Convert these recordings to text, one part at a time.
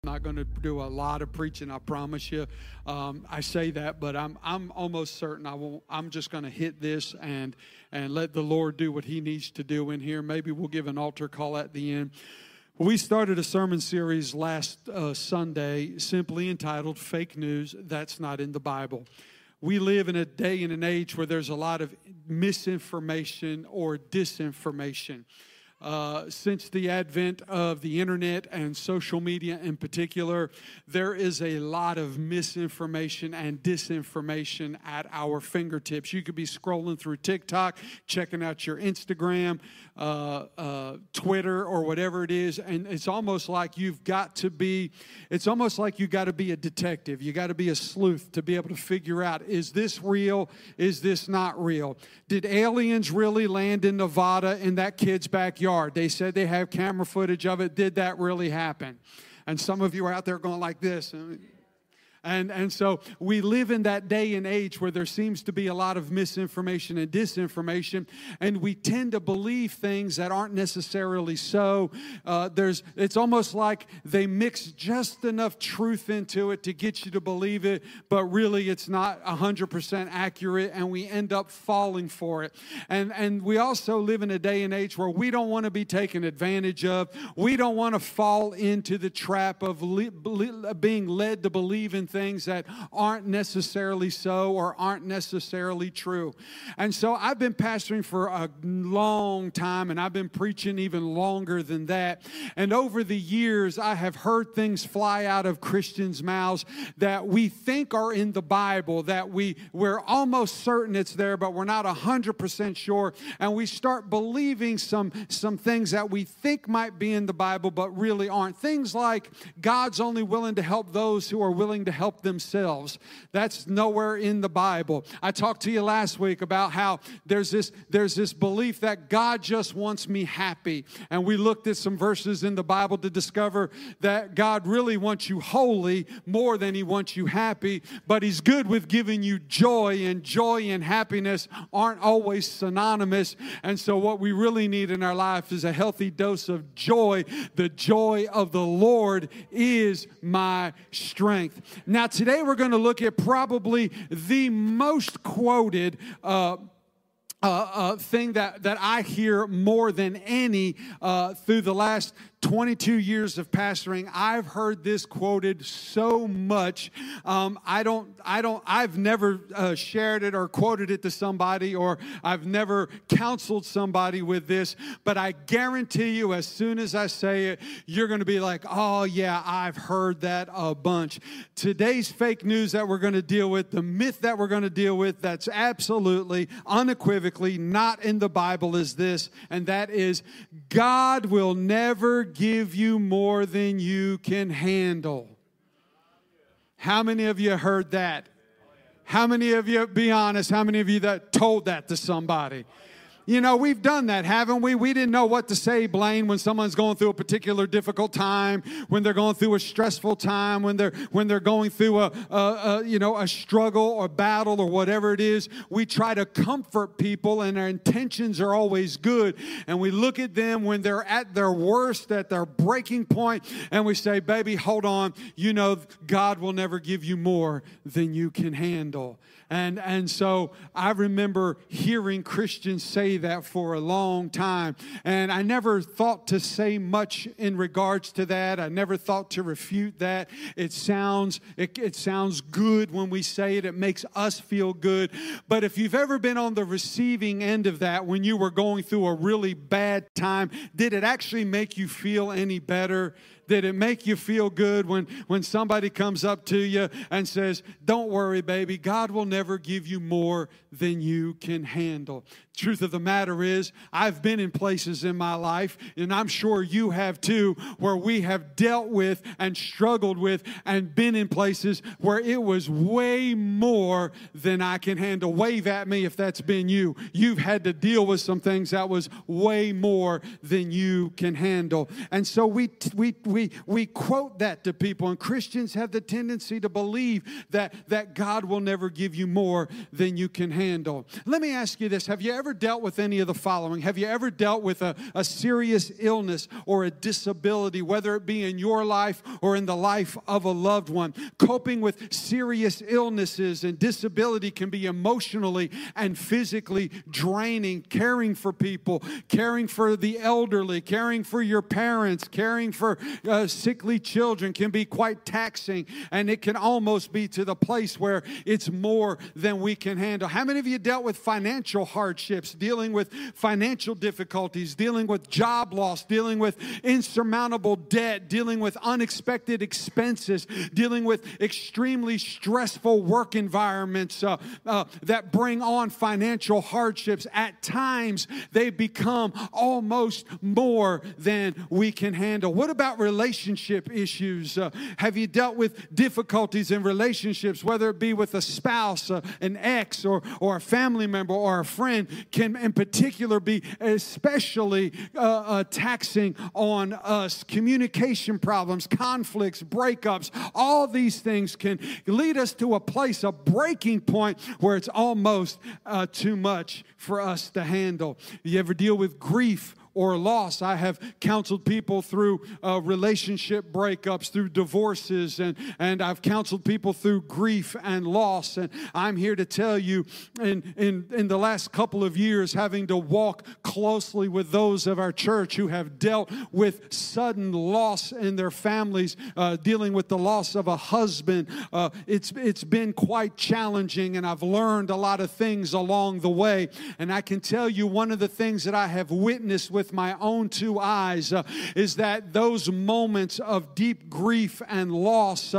Not going to do a lot of preaching, I promise you. I say that, but I'm almost certain I won't. I'm just going to hit this and let the Lord do what He needs to do in here. Maybe we'll give an altar call at the end. We started a sermon series last Sunday simply entitled "Fake News That's Not in the Bible." We live in a day and an age where there's a lot of misinformation or disinformation. Since the advent of the internet and social media in particular, there is a lot of misinformation and disinformation at our fingertips. You could be scrolling through TikTok, checking out your Instagram, Twitter, or whatever it is, and it's almost like you've got to be a detective. You got to be a sleuth to be able to figure out, is this real? Is this not real? Did aliens really land in Nevada in that kid's backyard? They said they have camera footage of it. Did that really happen? And some of you are out there going like this. And so we live in that day and age where there seems to be a lot of misinformation and disinformation, and we tend to believe things that aren't necessarily so. It's almost like they mix just enough truth into it to get you to believe it, but really it's not 100% accurate, and we end up falling for it. And we also live in a day and age where we don't want to be taken advantage of. We don't want to fall into the trap of being led to believe in things that aren't necessarily so or aren't necessarily true. And so I've been pastoring for a long time, and I've been preaching even longer than that. And over the years, I have heard things fly out of Christians' mouths that we think are in the Bible, that we're almost certain it's there, but we're not 100% sure. And we start believing some things that we think might be in the Bible, but really aren't. Things like God's only willing to help those who are willing to help themselves. That's nowhere in the Bible. I talked to you last week about how there's this belief that God just wants me happy. And we looked at some verses in the Bible to discover that God really wants you holy more than He wants you happy, but He's good with giving you joy, and joy and happiness aren't always synonymous. And so what we really need in our life is a healthy dose of joy. The joy of the Lord is my strength. Now, today we're going to look at probably the most quoted thing that I hear more than any through the last 22 years of pastoring. I've heard this quoted so much. I've never shared it or quoted it to somebody, or I've never counseled somebody with this, but I guarantee you, as soon as I say it, you're going to be like, oh yeah, I've heard that a bunch. Today's fake news that we're going to deal with, the myth that we're going to deal with, that's absolutely, unequivocally not in the Bible, is this, and that is, God will never give you more than you can handle. How many of you heard that? How many of you, be honest, how many of you that told that to somebody? You know, we've done that, haven't we? We didn't know what to say, Blaine, when someone's going through a particular difficult time, when they're going through a stressful time, when they're going through a struggle or battle or whatever it is. We try to comfort people, and our intentions are always good. And we look at them when they're at their worst, at their breaking point, and we say, baby, hold on. You know, God will never give you more than you can handle. And so I remember hearing Christians say that for a long time. And I never thought to say much in regards to that. I never thought to refute that. It sounds good when we say it. It makes us feel good. But if you've ever been on the receiving end of that when you were going through a really bad time, did it actually make you feel any better? Did it make you feel good when somebody comes up to you and says, don't worry, baby, God will never give you more than you can handle? Truth of the matter is, I've been in places in my life, and I'm sure you have too, where we have dealt with and struggled with and been in places where it was way more than I can handle. Wave at me if that's been you. You've had to deal with some things that was way more than you can handle. And so we we quote that to people, and Christians have the tendency to believe that God will never give you more than you can handle. Let me ask you this. Have you ever dealt with any of the following? Have you ever dealt with a serious illness or a disability, whether it be in your life or in the life of a loved one? Coping with serious illnesses and disability can be emotionally and physically draining. Caring for people, caring for the elderly, caring for your parents, caring for sickly children can be quite taxing, and it can almost be to the place where it's more than we can handle. How many of you dealt with financial hardships, dealing with financial difficulties, dealing with job loss, dealing with insurmountable debt, dealing with unexpected expenses, dealing with extremely stressful work environments that bring on financial hardships? At times, they become almost more than we can handle. What about relationship issues? Have you dealt with difficulties in relationships, whether it be with a spouse, an ex, or a family member, or a friend? Can in particular be especially taxing on us. Communication problems, conflicts, breakups, all these things can lead us to a place, a breaking point, where it's almost too much for us to handle. You ever deal with grief or loss? I have counseled people through relationship breakups, through divorces, and I've counseled people through grief and loss. And I'm here to tell you, in the last couple of years, having to walk closely with those of our church who have dealt with sudden loss in their families, dealing with the loss of a husband, it's been quite challenging, and I've learned a lot of things along the way. And I can tell you, one of the things that I have witnessed with my own two eyes is that those moments of deep grief and loss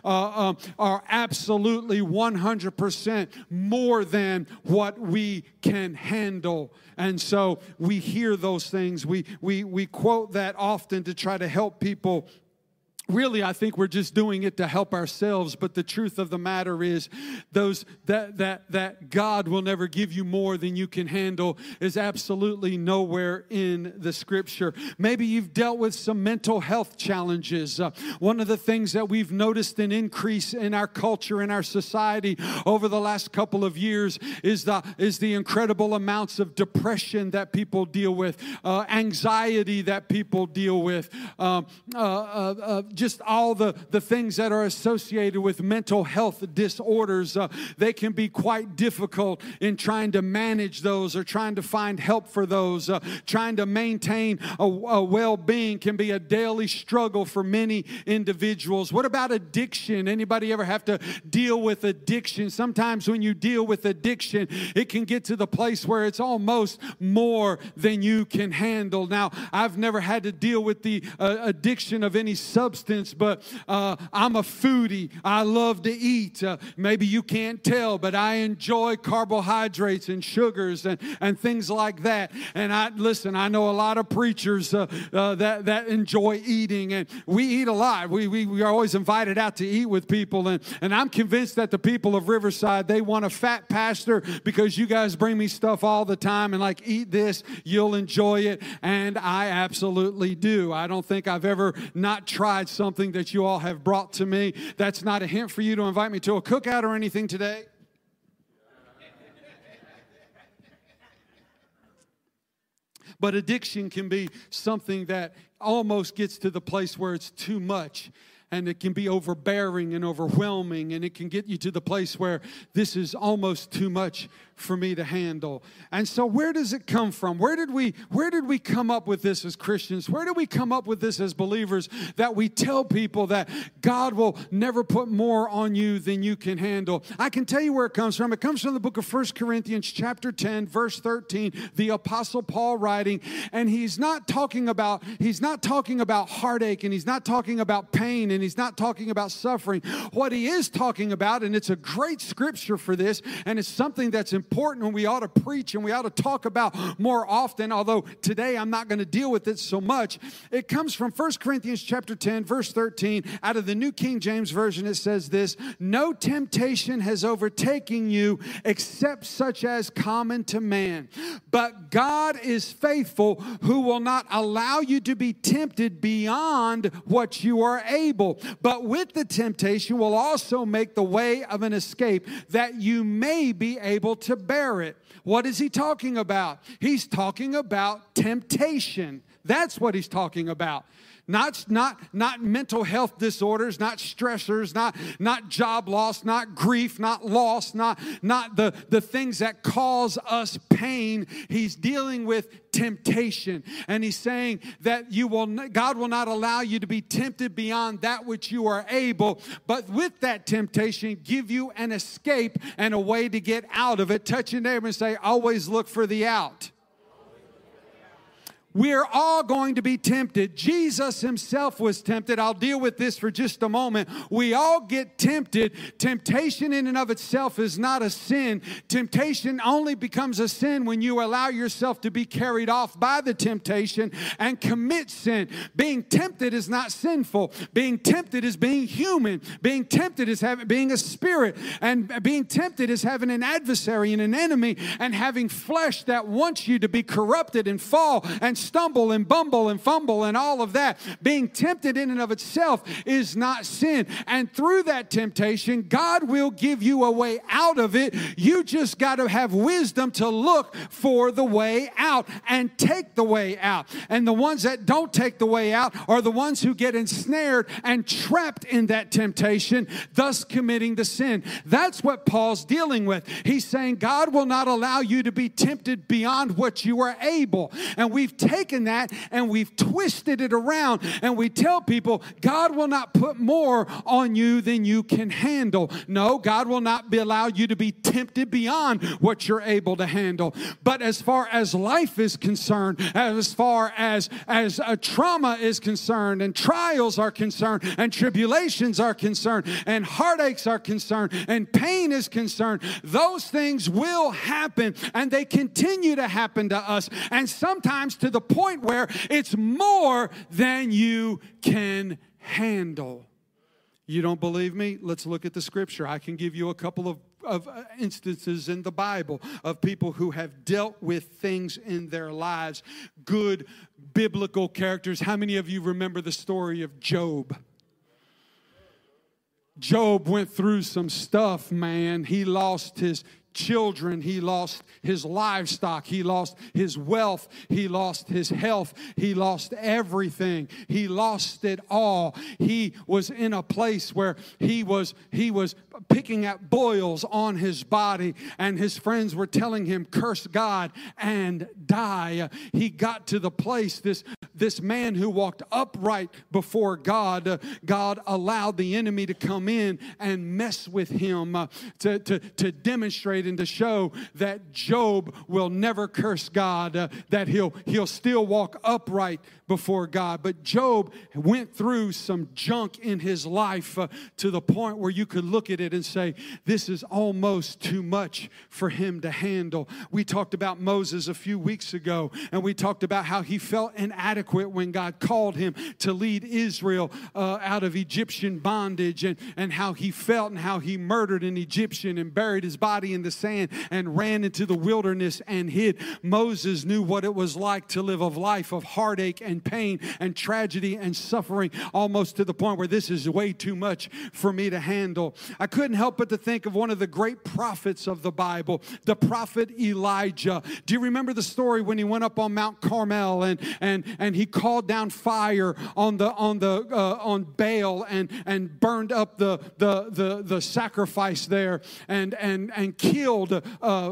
are absolutely 100% more than what we can handle. And so we hear those things. We quote that often to try to help people. Really, I think we're just doing it to help ourselves, but the truth of the matter is that God will never give you more than you can handle is absolutely nowhere in the Scripture. Maybe you've dealt with some mental health challenges. One of the things that we've noticed an increase in our culture, in our society over the last couple of years is the incredible amounts of depression that people deal with, anxiety that people deal with, just all the things that are associated with mental health disorders. They can be quite difficult in trying to manage those or trying to find help for those. Trying to maintain a well-being can be a daily struggle for many individuals. What about addiction? Anybody ever have to deal with addiction? Sometimes when you deal with addiction, it can get to the place where it's almost more than you can handle. Now, I've never had to deal with the addiction of any substance, but I'm a foodie. I love to eat. Maybe you can't tell, but I enjoy carbohydrates and sugars and things like that. And I know a lot of preachers that enjoy eating, and we eat a lot. We are always invited out to eat with people, and I'm convinced that the people of Riverside, they want a fat pastor because you guys bring me stuff all the time and like, eat this, you'll enjoy it, and I absolutely do. I don't think I've ever not tried something that you all have brought to me. That's not a hint for you to invite me to a cookout or anything today. But addiction can be something that almost gets to the place where it's too much. And it can be overbearing and overwhelming, and it can get you to the place where this is almost too much for me to handle. And so where does it come from? Where did we come up with this as Christians? Where did we come up with this as believers, that we tell people that God will never put more on you than you can handle? I can tell you where it comes from. It comes from the book of 1 Corinthians chapter 10, verse 13, the Apostle Paul writing, and he's not talking about heartache, and he's not talking about pain, and and he's not talking about suffering. What he is talking about, and it's a great scripture for this, and it's something that's important and we ought to preach and we ought to talk about more often, although today I'm not going to deal with it so much. It comes from 1 Corinthians chapter 10, verse 13. Out of the New King James Version, it says this: no temptation has overtaken you except such as common to man. But God is faithful, who will not allow you to be tempted beyond what you are able, but with the temptation will also make the way of an escape, that you may be able to bear it. What is he talking about? He's talking about temptation. That's what he's talking about. Not mental health disorders, not stressors, not job loss, not grief, not loss, not the things that cause us pain. He's dealing with temptation. And he's saying that God will not allow you to be tempted beyond that which you are able, but with that temptation, give you an escape and a way to get out of it. Touch your neighbor and say, always look for the out. We're all going to be tempted. Jesus himself was tempted. I'll deal with this for just a moment. We all get tempted. Temptation in and of itself is not a sin. Temptation only becomes a sin when you allow yourself to be carried off by the temptation and commit sin. Being tempted is not sinful. Being tempted is being human. Being tempted is being a spirit. And being tempted is having an adversary and an enemy and having flesh that wants you to be corrupted and fall and stumble and bumble and fumble and all of that. Being tempted in and of itself is not sin. And through that temptation, God will give you a way out of it. You just got to have wisdom to look for the way out and take the way out. And the ones that don't take the way out are the ones who get ensnared and trapped in that temptation, thus committing the sin. That's what Paul's dealing with. He's saying God will not allow you to be tempted beyond what you are able. And we've taken that and we've twisted it around, and we tell people God will not put more on you than you can handle. No, God will not allow you to be tempted beyond what you're able to handle. But as far as life is concerned, as far as a trauma is concerned, and trials are concerned, and tribulations are concerned, and heartaches are concerned, and pain is concerned, those things will happen, and they continue to happen to us, and sometimes to the point where it's more than you can handle. You don't believe me? Let's look at the scripture. I can give you a couple of instances in the Bible of people who have dealt with things in their lives. Good biblical characters. How many of you remember the story of Job? Job went through some stuff, man. He lost his children, he lost his livestock, he lost his wealth, he lost his health, he lost everything. He lost it all. He was in a place where he was picking at boils on his body, and his friends were telling him, curse God and die. He got to the place, this man who walked upright before God, God allowed the enemy to come in and mess with him to demonstrate and to show that Job will never curse God, that he'll still walk upright before God. But Job went through some junk in his life to the point where you could look at it and say, this is almost too much for him to handle. We talked about Moses a few weeks ago, and we talked about how he felt inadequate when God called him to lead Israel out of Egyptian bondage, and how he felt and how he murdered an Egyptian and buried his body in the sand and ran into the wilderness and hid. Moses knew what it was like to live a life of heartache and pain and tragedy and suffering, almost to the point where this is way too much for me to handle. I couldn't help but to think of one of the great prophets of the Bible, the prophet Elijah. Do you remember the story when he went up on Mount Carmel and he called down fire on Baal and burned up the sacrifice there and killed killed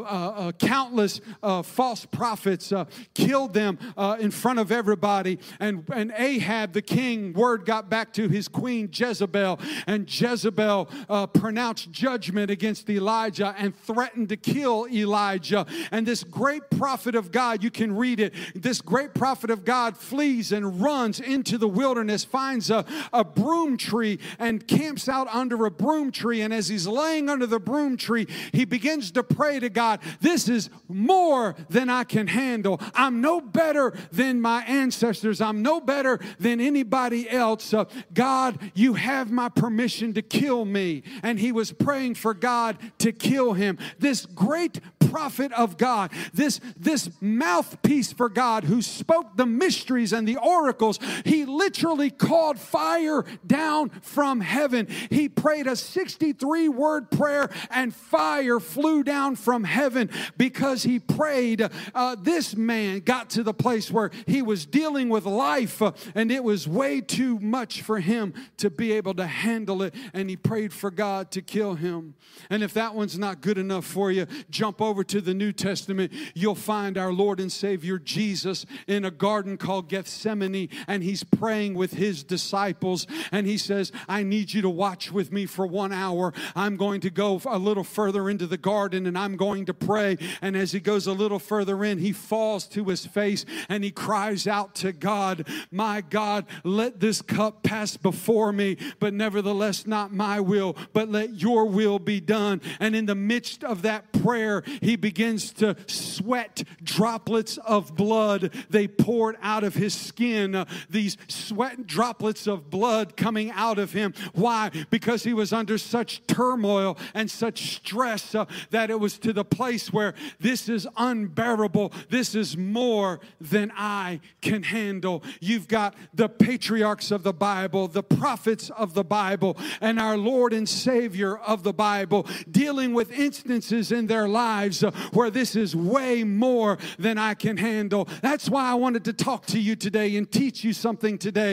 countless false prophets, killed them in front of everybody. And Ahab, the king, word got back to his queen Jezebel, and Jezebel pronounced judgment against Elijah and threatened to kill Elijah. And this great prophet of God, you can read it, this great prophet of God flees and runs into the wilderness, finds a broom tree and camps out under a broom tree. And as he's laying under the broom tree, he begins to pray to God, this is more than I can handle. I'm no better than my ancestors. I'm no better than anybody else. God, you have my permission to kill me. And he was praying for God to kill him. This great prophet of God, this mouthpiece for God who spoke the mysteries and the oracles, he literally called fire down from heaven. He prayed a 63-word prayer and fire flew down from heaven because he prayed. This man got to the place where he was dealing with life and it was way too much for him to be able to handle it, and he prayed for God to kill him. And if that one's not good enough for you, jump over to the New Testament. You'll find our Lord and Savior Jesus in a garden called Gethsemane, and he's praying with his disciples, and he says, I need you to watch with me for 1 hour. I'm going to go a little further into the garden and I'm going to pray. And as he goes a little further in, he falls to his face and he cries out to God, my God, let this cup pass before me, but nevertheless not my will, but let your will be done. And in the midst of that prayer, he begins to sweat droplets of blood. They poured out of his skin, these sweat droplets of blood coming out of him. Why? Because he was under such turmoil and such stress that it was to the place where this is unbearable. This is more than I can handle. You've got the patriarchs of the Bible, the prophets of the Bible, and our Lord and Savior of the Bible dealing with instances in their lives where this is way more than I can handle. That's why I wanted to talk to you today and teach you something today,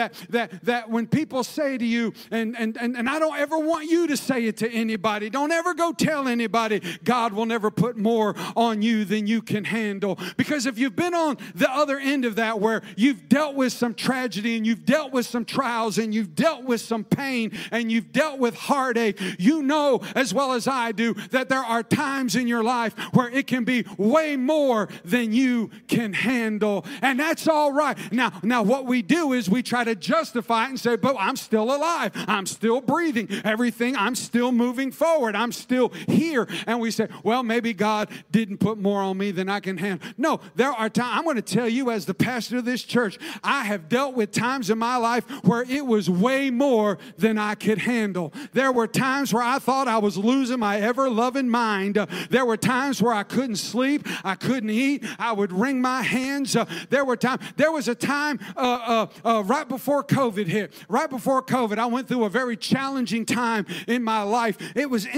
that when people say to you, and I don't ever want you to say it to anybody, don't ever go tell anybody, God will never put more on you than you can handle. Because if you've been on the other end of that, where you've dealt with some tragedy and you've dealt with some trials and you've dealt with some pain and you've dealt with heartache, you know as well as I do that there are times in your life where it can be way more than you can handle. And that's all right. Now what we do is we try to justify it and say, but I'm still alive. I'm still breathing. Everything, I'm still moving forward. I'm still here. And we say, well, maybe God didn't put more on me than I can handle. No, there are times, I'm going to tell you as the pastor of this church, I have dealt with times in my life where it was way more than I could handle. There were times where I thought I was losing my ever-loving mind. There were times where I couldn't sleep. I couldn't eat. I would wring my hands. There was a time right before COVID hit. Right before COVID, I went through a very challenging time in my life. It was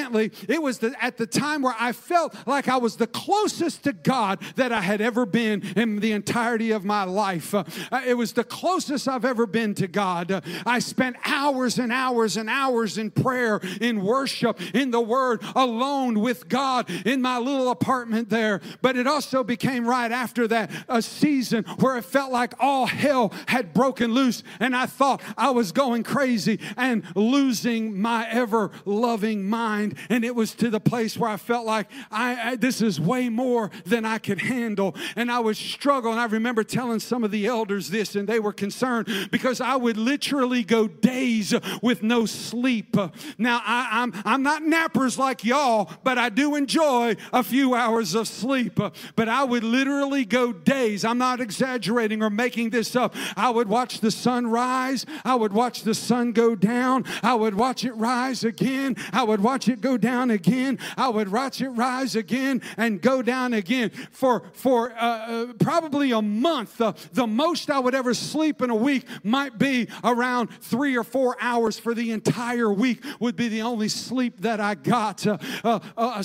at the time where I felt like I was the closest to God that I had ever been in the entirety of my life. It was the closest I've ever been to God. I spent hours and hours and hours in prayer, in worship, in the Word, alone with God in my little apartment there. But it also became right after that a season where it felt like all hell had broken loose, and I thought I was going crazy and losing my ever-loving mind. And it was to the place where I felt like this is way more than I could handle. And I was struggling. I remember telling some of the elders this, and they were concerned because I would literally go days with no sleep. Now, I'm not nappers like y'all, but I do enjoy a few hours of sleep. But I would literally go days. I'm not exaggerating or making this up. I would watch the sun rise. I would watch the sun go down. I would watch it rise again. I would watch it go down again. I would watch it rise again and go down again for probably a month. The most I would ever sleep in a week might be around 3 or 4 hours for the entire week would be the only sleep that I got. So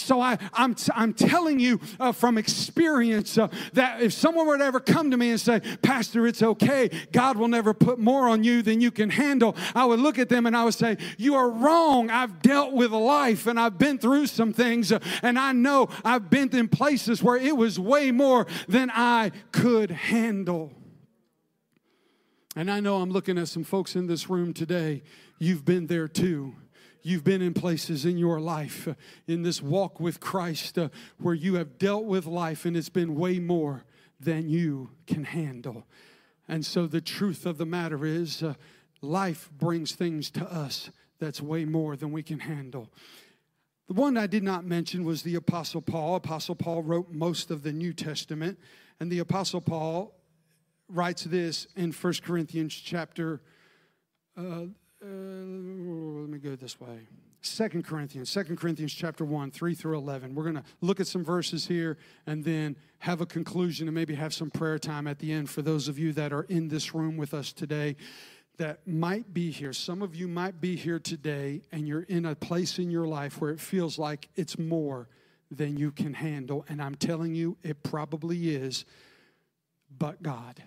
I'm telling you from experience that if someone were to ever come to me and say, Pastor, it's okay, God will never put more on you than you can handle, I would look at them and I would say, you are wrong. I've dealt with life and I've been through some things, and I know I've been in places where it was way more than I could handle. And I know I'm looking at some folks in this room today. You've been there too. You've been in places in your life, in this walk with Christ, where you have dealt with life and it's been way more than you can handle. And so the truth of the matter is, life brings things to us that's way more than we can handle. The one I did not mention was the Apostle Paul. Apostle Paul wrote most of the New Testament, and the Apostle Paul writes this in 1 Corinthians chapter, let me go this way. 2 Corinthians chapter 1, 3 through 11. We're going to look at some verses here and then have a conclusion and maybe have some prayer time at the end for those of you that are in this room with us today that might be here. Some of you might be here today and you're in a place in your life where it feels like it's more than you can handle. And I'm telling you, it probably is, but God.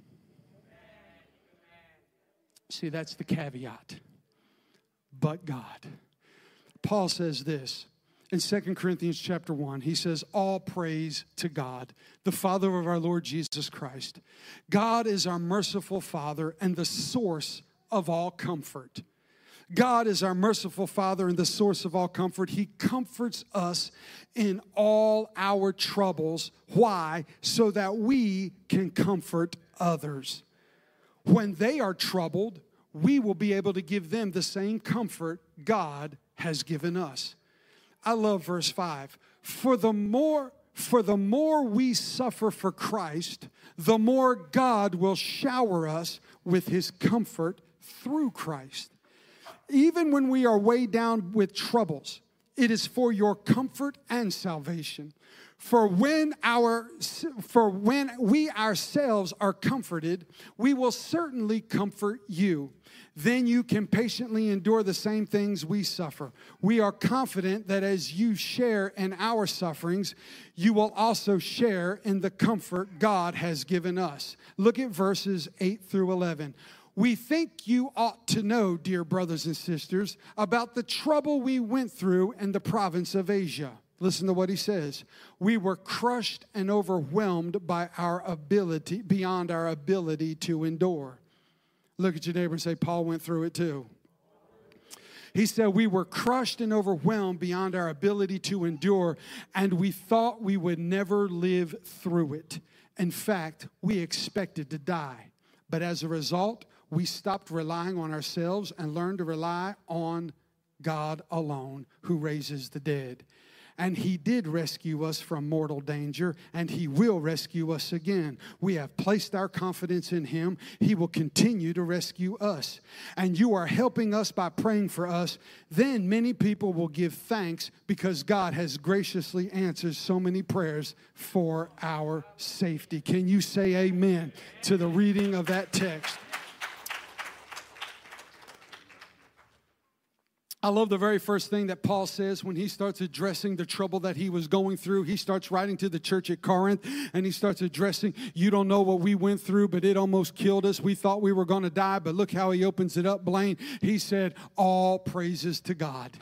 See, that's the caveat. But God. Paul says this in 2 Corinthians chapter 1. He says, all praise to God, the Father of our Lord Jesus Christ. God is our merciful Father and the source of all comfort. God is our merciful Father and the source of all comfort. He comforts us in all our troubles. Why? So that we can comfort others. When they are troubled, we will be able to give them the same comfort God has given us. I love verse 5. For the more we suffer for Christ, the more God will shower us with his comfort through Christ. Even when we are weighed down with troubles, it is for your comfort and salvation. For when we ourselves are comforted, we will certainly comfort you. Then you can patiently endure the same things we suffer. We are confident that as you share in our sufferings, you will also share in the comfort God has given us. Look at verses 8 through 11. We think you ought to know, dear brothers and sisters, about the trouble we went through in the province of Asia. Listen to what he says. We were crushed and overwhelmed by beyond our ability to endure. Look at your neighbor and say, Paul went through it too. He said, we were crushed and overwhelmed beyond our ability to endure, and we thought we would never live through it. In fact, we expected to die. But as a result, we stopped relying on ourselves and learned to rely on God alone, who raises the dead. And he did rescue us from mortal danger, and he will rescue us again. We have placed our confidence in him. He will continue to rescue us. And you are helping us by praying for us. Then many people will give thanks because God has graciously answered so many prayers for our safety. Can you say amen to the reading of that text? I love the very first thing that Paul says when he starts addressing the trouble that he was going through. He starts writing to the church at Corinth, and he starts addressing, you don't know what we went through, but it almost killed us. We thought we were going to die, but look how he opens it up, Blaine. He said, all praises to God.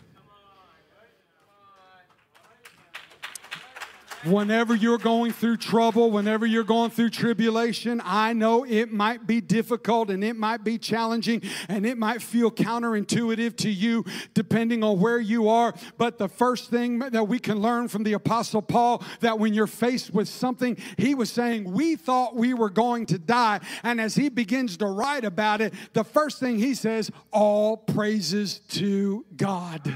Whenever you're going through trouble, whenever you're going through tribulation, I know it might be difficult and it might be challenging and it might feel counterintuitive to you depending on where you are. But the first thing that we can learn from the Apostle Paul, that when you're faced with something, he was saying, we thought we were going to die. And as he begins to write about it, the first thing he says, all praises to God.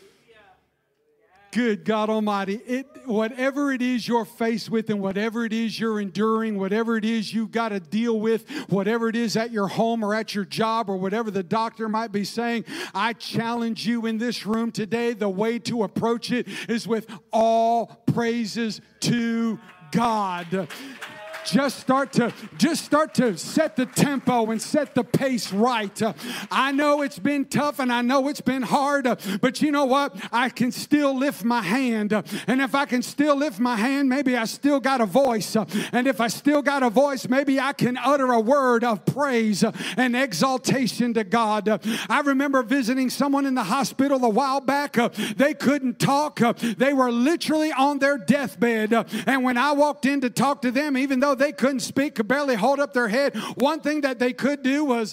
Good God Almighty, whatever it is you're faced with and whatever it is you're enduring, whatever it is you've got to deal with, whatever it is at your home or at your job or whatever the doctor might be saying, I challenge you in this room today, the way to approach it is with all praises to God. Just start to set the tempo and set the pace right. I know it's been tough and I know it's been hard, but you know what? I can still lift my hand. And if I can still lift my hand, maybe I still got a voice. And if I still got a voice, maybe I can utter a word of praise and exaltation to God. I remember visiting someone in the hospital a while back. They couldn't talk. They were literally on their deathbed. And when I walked in to talk to them, even though they couldn't speak, could barely hold up their head, one thing that they could do was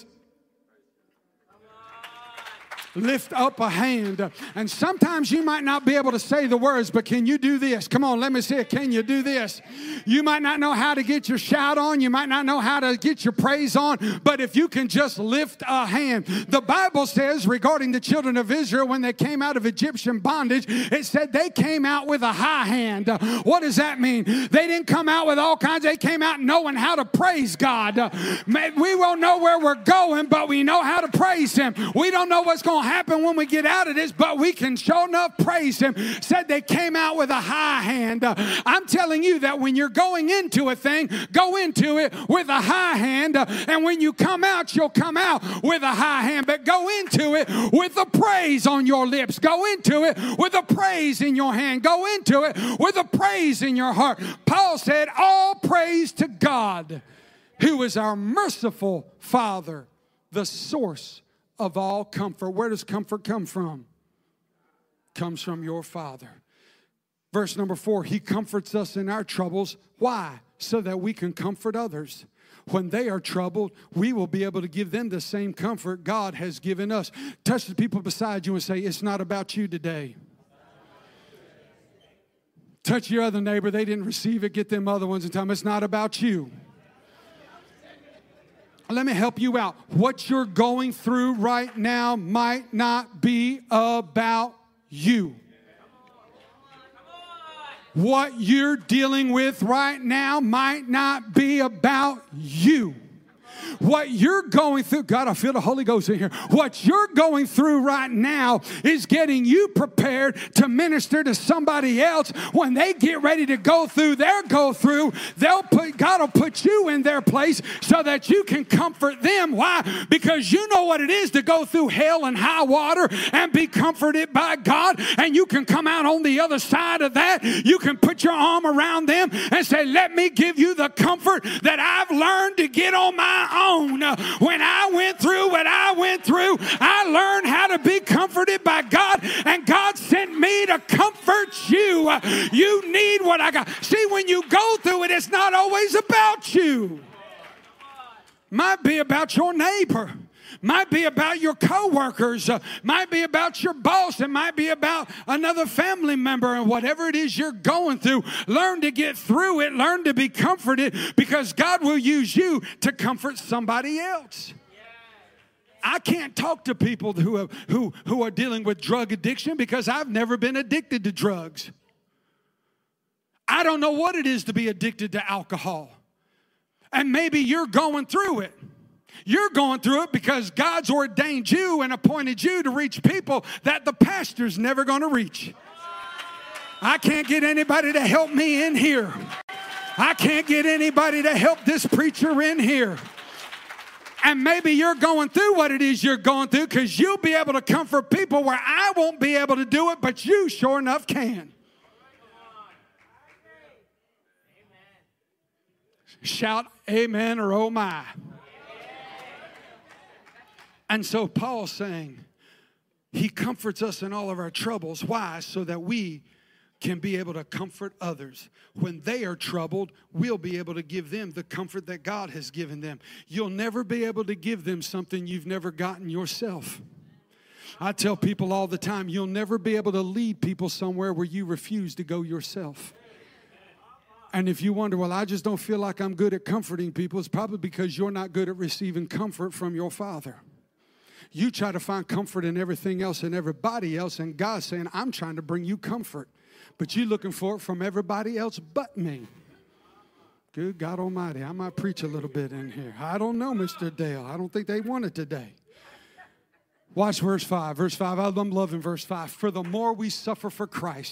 lift up a hand. And sometimes you might not be able to say the words, but can you do this? Come on, let me see it. Can you do this? You might not know how to get your shout on. You might not know how to get your praise on. But if you can just lift a hand. The Bible says regarding the children of Israel, when they came out of Egyptian bondage, it said they came out with a high hand. What does that mean? They didn't come out with all kinds. They came out knowing how to praise God. We won't know where we're going, but we know how to praise Him. We don't know what's going to happen when we get out of this, but we can sure enough praise Him. Said they came out with a high hand. I'm telling you that when you're going into a thing, go into it with a high hand, and when you come out, you'll come out with a high hand, but go into it with a praise on your lips. Go into it with a praise in your hand. Go into it with a praise in your heart. Paul said, all praise to God, who is our merciful Father, the source of all comfort. Where does comfort come from? Comes from your Father. Verse number 4, He comforts us in our troubles. Why? So that we can comfort others. When they are troubled, we will be able to give them the same comfort God has given us. Touch the people beside you and say, it's not about you today. Touch your other neighbor. They didn't receive it. Get them other ones and tell them it's not about you. Let me help you out. What you're going through right now might not be about you. What you're dealing with right now might not be about you. What you're going through, God, I feel the Holy Ghost in here. What you're going through right now is getting you prepared to minister to somebody else. When they get ready to go through their go through, God will put you in their place so that you can comfort them. Why? Because you know what it is to go through hell and high water and be comforted by God, and you can come out on the other side of that. You can put your arm around them and say, let me give you the comfort that I've learned to get on my own. When I went through what I went through, I learned how to be comforted by God, and God sent me to comfort you. You need what I got. See, when you go through it, it's not always about you. Might be about your neighbor. Might be about your coworkers, might be about your boss, it might be about another family member, and whatever it is you're going through, learn to get through it, learn to be comforted, because God will use you to comfort somebody else. I can't talk to people who are dealing with drug addiction because I've never been addicted to drugs. I don't know what it is to be addicted to alcohol. And maybe you're going through it. You're going through it because God's ordained you and appointed you to reach people that the pastor's never going to reach. I can't get anybody to help me in here. I can't get anybody to help this preacher in here. And maybe you're going through what it is you're going through because you'll be able to comfort people where I won't be able to do it, but you sure enough can. Shout amen or oh my. And so Paul's saying he comforts us in all of our troubles. Why? So that we can be able to comfort others. When they are troubled, we'll be able to give them the comfort that God has given them. You'll never be able to give them something you've never gotten yourself. I tell people all the time, you'll never be able to lead people somewhere where you refuse to go yourself. And if you wonder, well, I just don't feel like I'm good at comforting people, it's probably because you're not good at receiving comfort from your Father. You try to find comfort in everything else and everybody else, and God's saying, I'm trying to bring you comfort. But you're looking for it from everybody else but me. Good God Almighty, I might preach a little bit in here. I don't know, Mr. Dale. I don't think they want it today. Watch verse 5. Verse 5, I'm loving verse 5. For the more we suffer for Christ,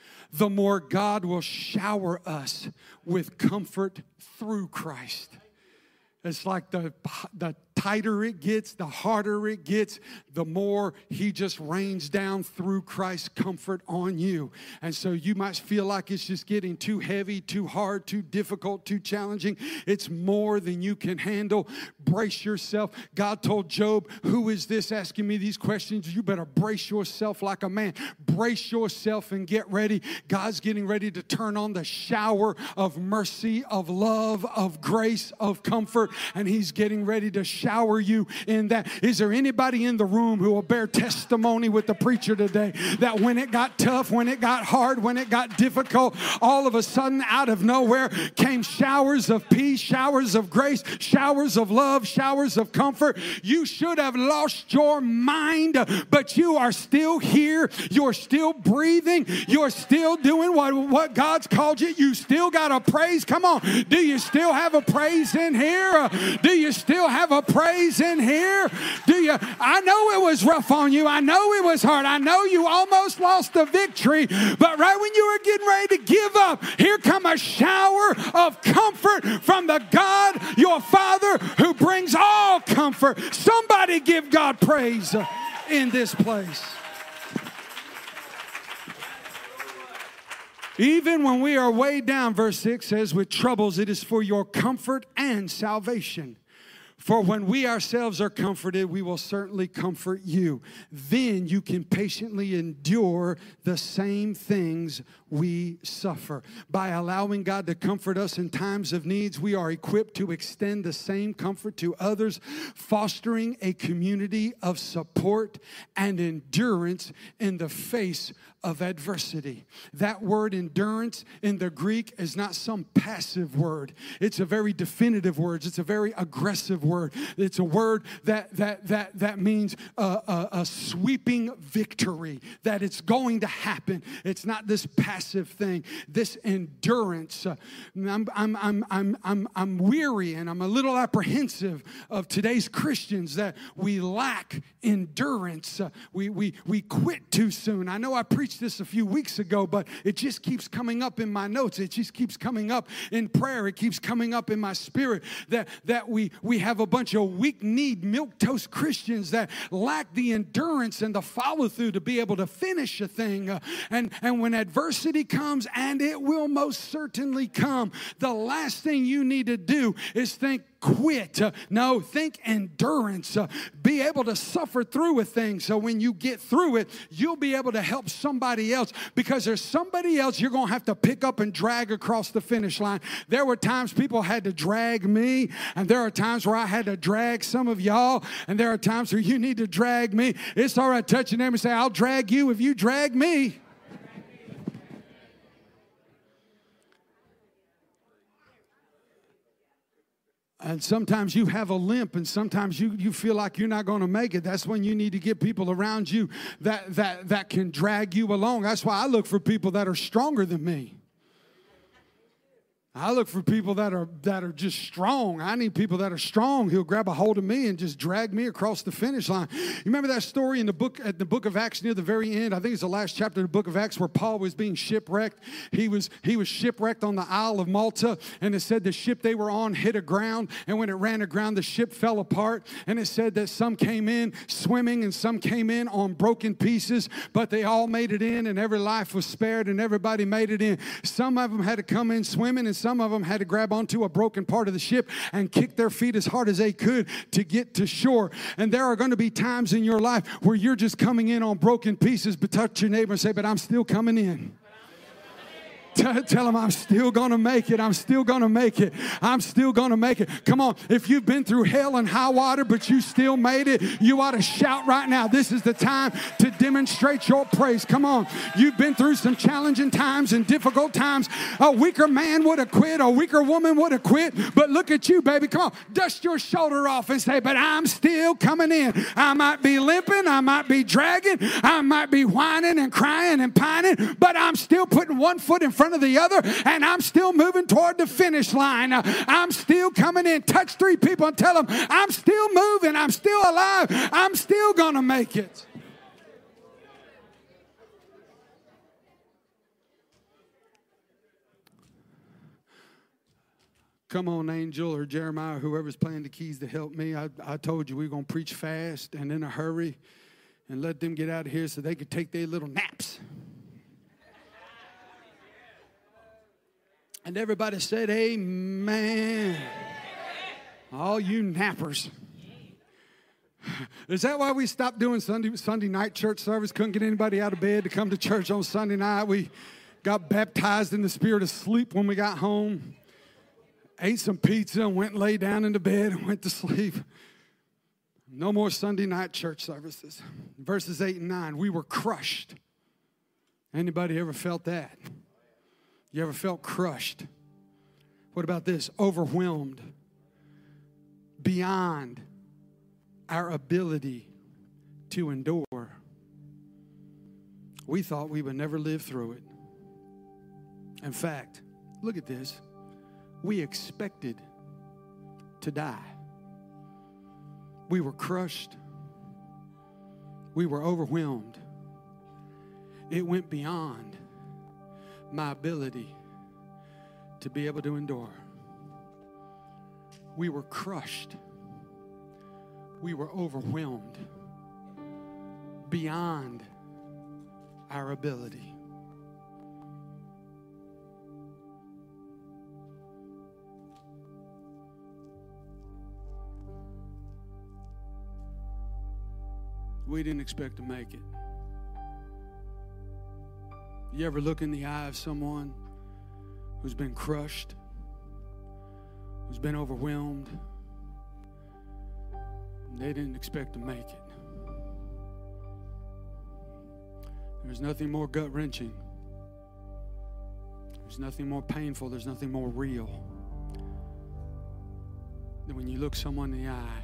the more God will shower us with comfort through Christ. It's like the tighter it gets, the harder it gets, the more He just rains down through Christ's comfort on you. And so you might feel like it's just getting too heavy, too hard, too difficult, too challenging. It's more than you can handle. Brace yourself. God told Job, who is this asking me these questions? You better brace yourself like a man. Brace yourself and get ready. God's getting ready to turn on the shower of mercy, of love, of grace, of comfort, and He's getting ready to shower you in that. Is there anybody in the room who will bear testimony with the preacher today that when it got tough, when it got hard, when it got difficult, all of a sudden out of nowhere came showers of peace, showers of grace, showers of love, showers of comfort? You should have lost your mind, but you are still here. You're still breathing. You're still doing what God's called you. You still got a praise. Come on. Do you still have a praise in here? Do you still have a praise in here? Do you? I know it was rough on you. I know it was hard. I know you almost lost the victory, but right when you were getting ready to give up, here come a shower of comfort from the God, your Father, who brings all comfort. Somebody give God praise in this place. Even when we are weighed down, verse 6 says, with troubles, it is for your comfort and salvation. For when we ourselves are comforted, we will certainly comfort you. Then you can patiently endure the same things we suffer. By allowing God to comfort us in times of needs, we are equipped to extend the same comfort to others, fostering a community of support and endurance in the face of adversity. That word endurance in the Greek is not some passive word. It's a very definitive word. It's a very aggressive word. It's a word that means a sweeping victory, that it's going to happen. It's not this passive thing. This endurance. I'm weary and I'm a little apprehensive of today's Christians that we lack endurance. We quit too soon. I know I preached this a few weeks ago, but it just keeps coming up in my notes. It just keeps coming up in prayer. It keeps coming up in my spirit that we have a bunch of weak-kneed, milquetoast Christians that lack the endurance and the follow-through to be able to finish a thing. And when adversity comes, and it will most certainly come, the last thing you need to do is think quit. No, think endurance. Be able to suffer through a thing so when you get through it, you'll be able to help somebody else, because there's somebody else you're going to have to pick up and drag across the finish line. There were times people had to drag me, and there are times where I had to drag some of y'all, and there are times where you need to drag me. It's all right. Touch your neighbor and say, I'll drag you if you drag me. And sometimes you have a limp, and sometimes you feel like you're not going to make it. That's when you need to get people around you that can drag you along. That's why I look for people that are stronger than me. I look for people that are just strong. I need people that are strong who'll grab a hold of me and just drag me across the finish line. You remember that story in the book of Acts near the very end? I think it's the last chapter of the book of Acts where Paul was being shipwrecked. He was shipwrecked on the Isle of Malta, and it said the ship they were on hit aground, and when it ran aground, the ship fell apart. And it said that some came in swimming and some came in on broken pieces, but they all made it in, and every life was spared, and everybody made it in. Some of them had to come in swimming, and some of them had to grab onto a broken part of the ship and kick their feet as hard as they could to get to shore. And there are going to be times in your life where you're just coming in on broken pieces, but touch your neighbor and say, but I'm still coming in. Tell them I'm still going to make it. I'm still going to make it. I'm still going to make it. Come on. If you've been through hell and high water, but you still made it, you ought to shout right now. This is the time to demonstrate your praise. Come on. You've been through some challenging times and difficult times. A weaker man would have quit. A weaker woman would have quit. But look at you, baby. Come on. Dust your shoulder off and say, but I'm still coming in. I might be limping. I might be dragging. I might be whining and crying and pining, but I'm still putting one foot in front of the other, and I'm still moving toward the finish line. I'm still coming in. Touch 3 people and tell them, I'm still moving. I'm still alive. I'm still going to make it. Come on, Angel or Jeremiah, whoever's playing the keys to help me. I told you we were going to preach fast and in a hurry and let them get out of here so they could take their little naps. And everybody said, amen. All you nappers. Is that why we stopped doing Sunday night church service? Couldn't get anybody out of bed to come to church on Sunday night. We got baptized in the spirit of sleep when we got home. Ate some pizza and went and lay down in the bed and went to sleep. No more Sunday night church services. Verses 8 and 9, we were crushed. Anybody ever felt that? You ever felt crushed? What about this? Overwhelmed. Beyond our ability to endure. We thought we would never live through it. In fact, look at this. We expected to die. We were crushed. We were overwhelmed. It went beyond my ability to be able to endure. We were crushed. We were overwhelmed beyond our ability. We didn't expect to make it. You ever look in the eye of someone who's been crushed, who's been overwhelmed? They didn't expect to make it. There's nothing more gut-wrenching. There's nothing more painful. There's nothing more real than when you look someone in the eye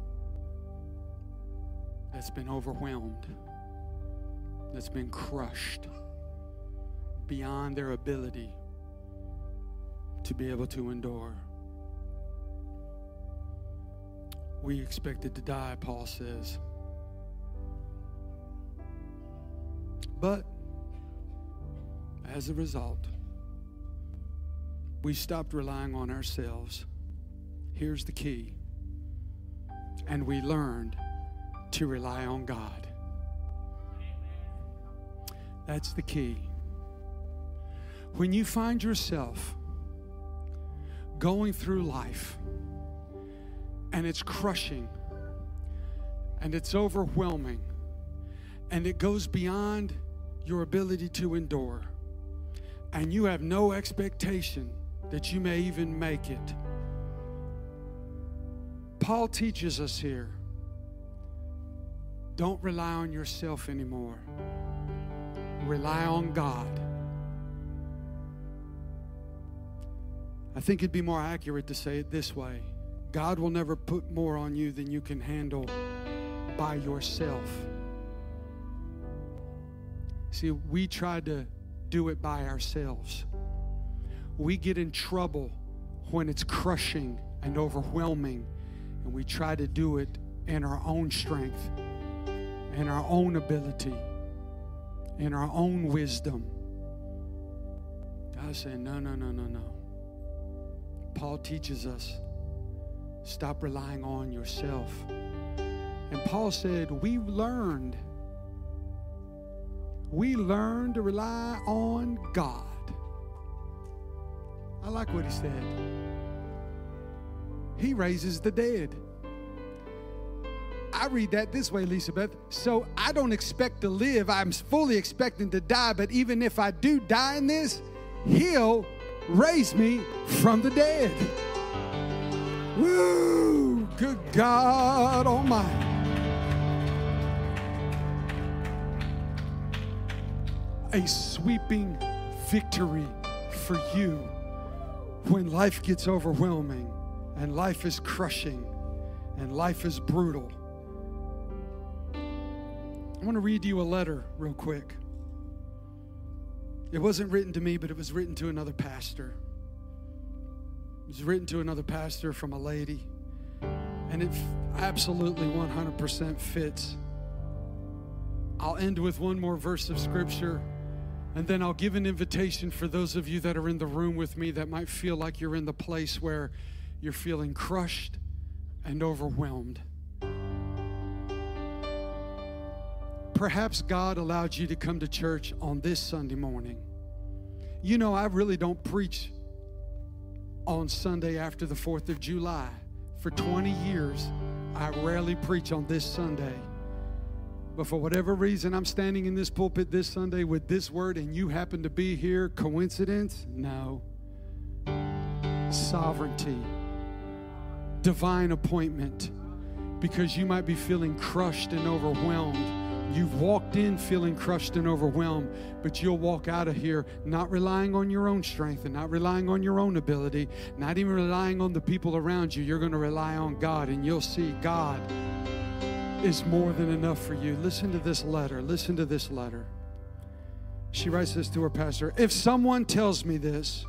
that's been overwhelmed, that's been crushed beyond their ability to be able to endure. We expected to die, Paul says. But as a result, we stopped relying on ourselves. Here's the key. And we learned to rely on God. That's the key. When you find yourself going through life and it's crushing and it's overwhelming and it goes beyond your ability to endure and you have no expectation that you may even make it, Paul teaches us here, don't rely on yourself anymore. Rely on God. I think it'd be more accurate to say it this way. God will never put more on you than you can handle by yourself. See, we try to do it by ourselves. We get in trouble when it's crushing and overwhelming, and we try to do it in our own strength, in our own ability, in our own wisdom. God said, no. Paul teaches us, stop relying on yourself. And Paul said, we learned to rely on God. I like what he said. He raises the dead. I read that this way, Lisa Beth. So I don't expect to live. I'm fully expecting to die. But even if I do die in this, He'll raise me from the dead. Woo! Good God Almighty. A sweeping victory for you when life gets overwhelming and life is crushing and life is brutal. I want to read you a letter real quick. It wasn't written to me, but it was written to another pastor. It was written to another pastor from a lady, and it absolutely 100% fits. I'll end with one more verse of Scripture, And then I'll give an invitation for those of you that are in the room with me that might feel like you're in the place where you're feeling crushed and overwhelmed. Perhaps God allowed you to come to church on this Sunday morning. You know, I really don't preach on Sunday after the 4th of July. For 20 years, I rarely preach on this Sunday. But for whatever reason, I'm standing in this pulpit this Sunday with this word, and you happen to be here. Coincidence? No. Sovereignty. Divine appointment. Because you might be feeling crushed and overwhelmed. You've walked in feeling crushed and overwhelmed, but you'll walk out of here not relying on your own strength and not relying on your own ability, not even relying on the people around you. You're going to rely on God, and you'll see God is more than enough for you. Listen to this letter. Listen to this letter. She writes this to her pastor. If someone tells me this,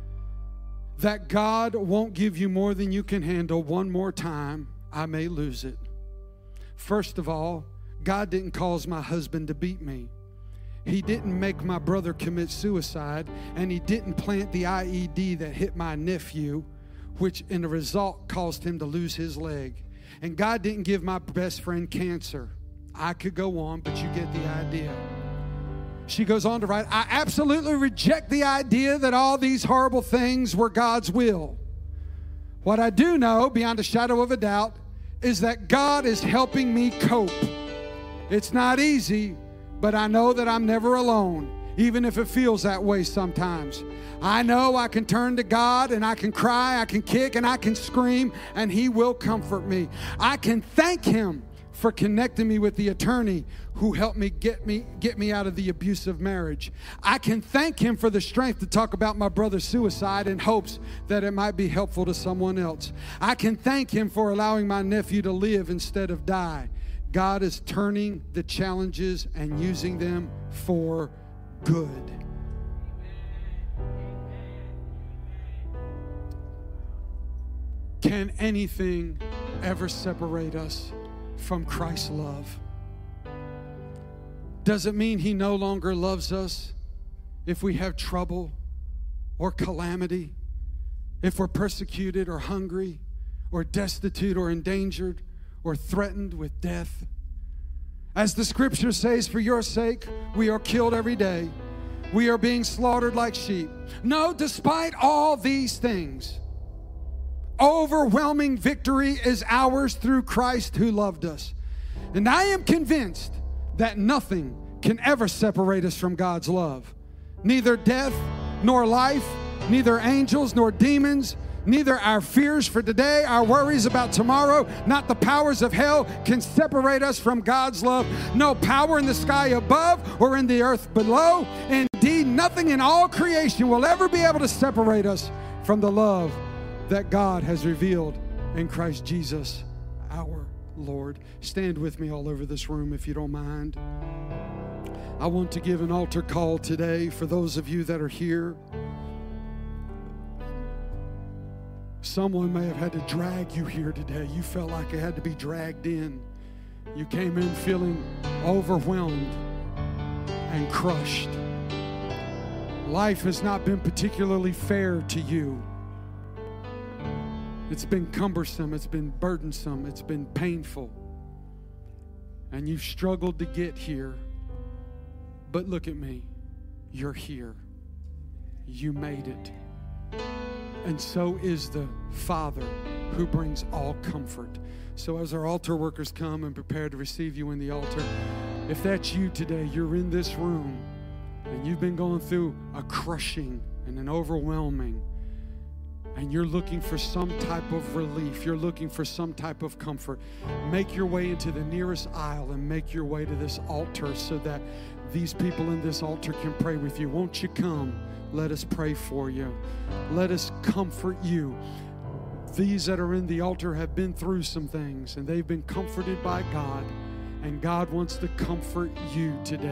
that God won't give you more than you can handle one more time, I may lose it. First of all, God didn't cause my husband to beat me. He didn't make my brother commit suicide, and he didn't plant the IED that hit my nephew, which in the result caused him to lose his leg. And God didn't give my best friend cancer. I could go on, but you get the idea. She goes on to write, I absolutely reject the idea that all these horrible things were God's will. What I do know, beyond a shadow of a doubt, is that God is helping me cope. It's not easy, but I know that I'm never alone, even if it feels that way sometimes. I know I can turn to God, and I can cry, I can kick, and I can scream, and He will comfort me. I can thank Him for connecting me with the attorney who helped me get me out of the abusive marriage. I can thank Him for the strength to talk about my brother's suicide in hopes that it might be helpful to someone else. I can thank Him for allowing my nephew to live instead of die. God is turning the challenges and using them for good. Can anything ever separate us from Christ's love? Does it mean He no longer loves us if we have trouble or calamity, if we're persecuted or hungry or destitute or endangered or threatened with death? As the scripture says, for your sake, we are killed every day. We are being slaughtered like sheep. No, despite all these things, overwhelming victory is ours through Christ who loved us. And I am convinced that nothing can ever separate us from God's love. Neither death nor life, neither angels nor demons, neither our fears for today, our worries about tomorrow, not the powers of hell can separate us from God's love. No power in the sky above or in the earth below. Indeed, nothing in all creation will ever be able to separate us from the love that God has revealed in Christ Jesus, our Lord. Stand with me all over this room if you don't mind. I want to give an altar call today for those of you that are here. Someone may have had to drag you here today. You felt like it had to be dragged in. You came in feeling overwhelmed and crushed. Life has not been particularly fair to you. It's been cumbersome, it's been burdensome, it's been painful. And you've struggled to get here. But look at me. You're here. You made it. And so is the Father who brings all comfort. So as our altar workers come and prepare to receive you in the altar, if that's you today, you're in this room and you've been going through a crushing and an overwhelming, and you're looking for some type of relief, you're looking for some type of comfort, make your way into the nearest aisle and make your way to this altar so that these people in this altar can pray with you. Won't you come? Let us pray for you. Let us comfort you. These that are in the altar have been through some things, and they've been comforted by God, and God wants to comfort you today.